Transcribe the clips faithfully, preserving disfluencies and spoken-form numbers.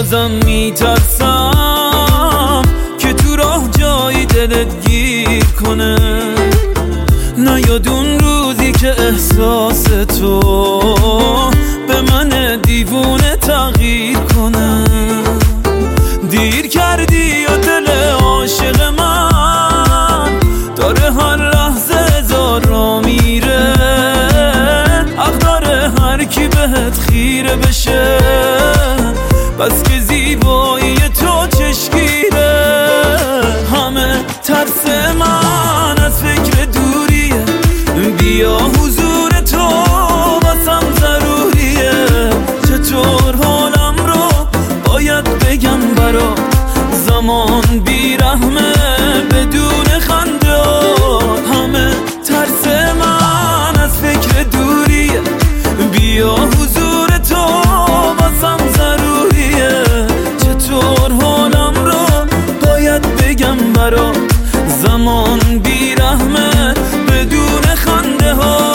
بازم میترسم که تو راه جایی دلت گیر کنه. نیاد اون روزی که احساس تو به من دیوونه تغییر کنه. دیر کردی یا دل عاشق من داره هر لحظه هزار را میره. حق داره هر کی بهت خیره بشه، بس که زیبایی تو چشگیره. همه ترس من از فکر دوریه، بیا حضور تو واسم ضروریه. چطور حالم رو باید بگم برات، زمان بیرحمه بدون خنده. همه ترس من از فکر دوریه، بیا حضور تو واسم ضروریه. چطور حالم رو باید بگم برات، زمان بیرحمه بدون خنده ها.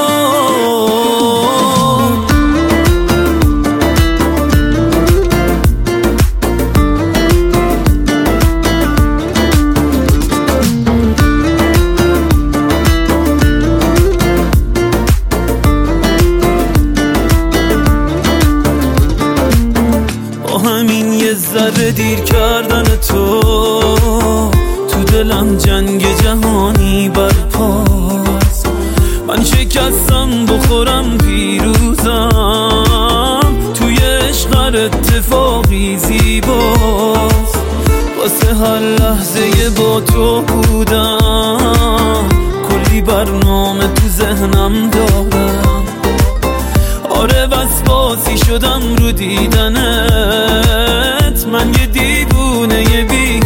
همین یه ذره دیر کردن تو تو دلم جنگ جهانی برپاست. من شکستم بخورم پیروزم، توی عشق هر اتفاقی زیباست. واسه هر لحظه با تو بودم، کلی برنامه تو ذهنم دارم. آره بس باسی شدم رو دیدنت، من یه دیوونه یه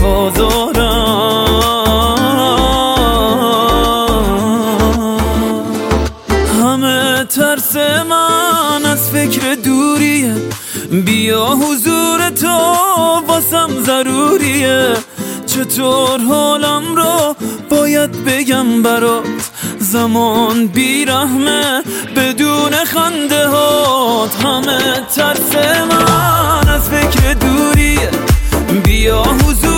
بی‌آزارم. همه ترس من از فکر دوریه، بیا حضور تو واسم ضروریه. چطور حالم رو باید بگم برات، زمان بیرحمه بدون خنده هات. همه ترس من از فکر دوریه، بیا حضور